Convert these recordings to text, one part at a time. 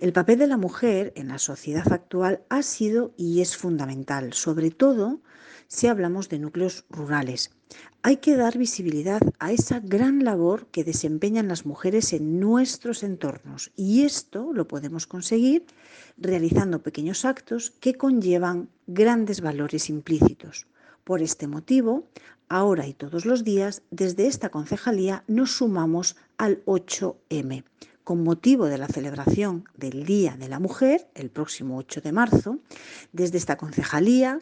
El papel de la mujer en la sociedad actual ha sido y es fundamental, sobre todo si hablamos de núcleos rurales. Hay que dar visibilidad a esa gran labor que desempeñan las mujeres en nuestros entornos y esto lo podemos conseguir realizando pequeños actos que conllevan grandes valores implícitos. Por este motivo, ahora y todos los días, desde esta concejalía nos sumamos al 8M. Con motivo de la celebración del Día de la Mujer, el próximo 8 de marzo, desde esta concejalía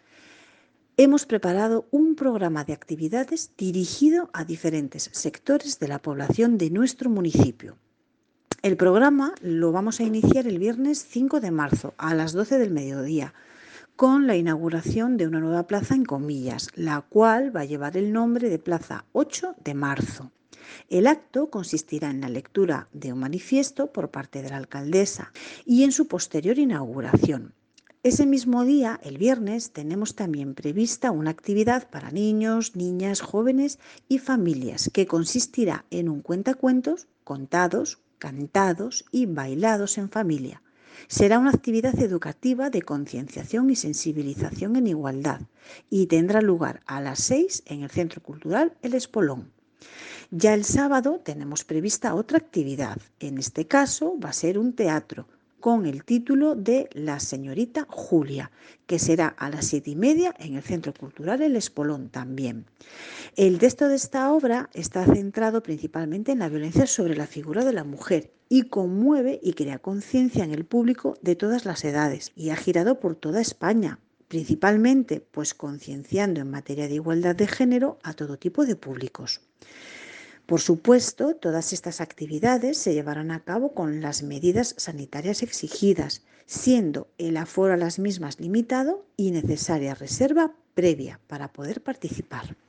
hemos preparado un programa de actividades dirigido a diferentes sectores de la población de nuestro municipio. El programa lo vamos a iniciar el viernes 5 de marzo a las 12 del mediodía con la inauguración de una nueva plaza en Comillas, la cual va a llevar el nombre de Plaza 8 de Marzo. El acto consistirá en la lectura de un manifiesto por parte de la alcaldesa y en su posterior inauguración. Ese mismo día, el viernes, tenemos también prevista una actividad para niños, niñas, jóvenes y familias que consistirá en un cuentacuentos contados, cantados y bailados en familia. Será una actividad educativa de concienciación y sensibilización en igualdad y tendrá lugar a las 6 en el Centro Cultural El Espolón. Ya el sábado tenemos prevista otra actividad. En este caso va a ser un teatro con el título de La señorita Julia, que será a las 7:30 en el Centro Cultural El Espolón también. El texto de esta obra está centrado principalmente en la violencia sobre la figura de la mujer y conmueve y crea conciencia en el público de todas las edades y ha girado por toda España, principalmente pues concienciando en materia de igualdad de género a todo tipo de públicos. Por supuesto, todas estas actividades se llevarán a cabo con las medidas sanitarias exigidas, siendo el aforo a las mismas limitado y necesaria reserva previa para poder participar.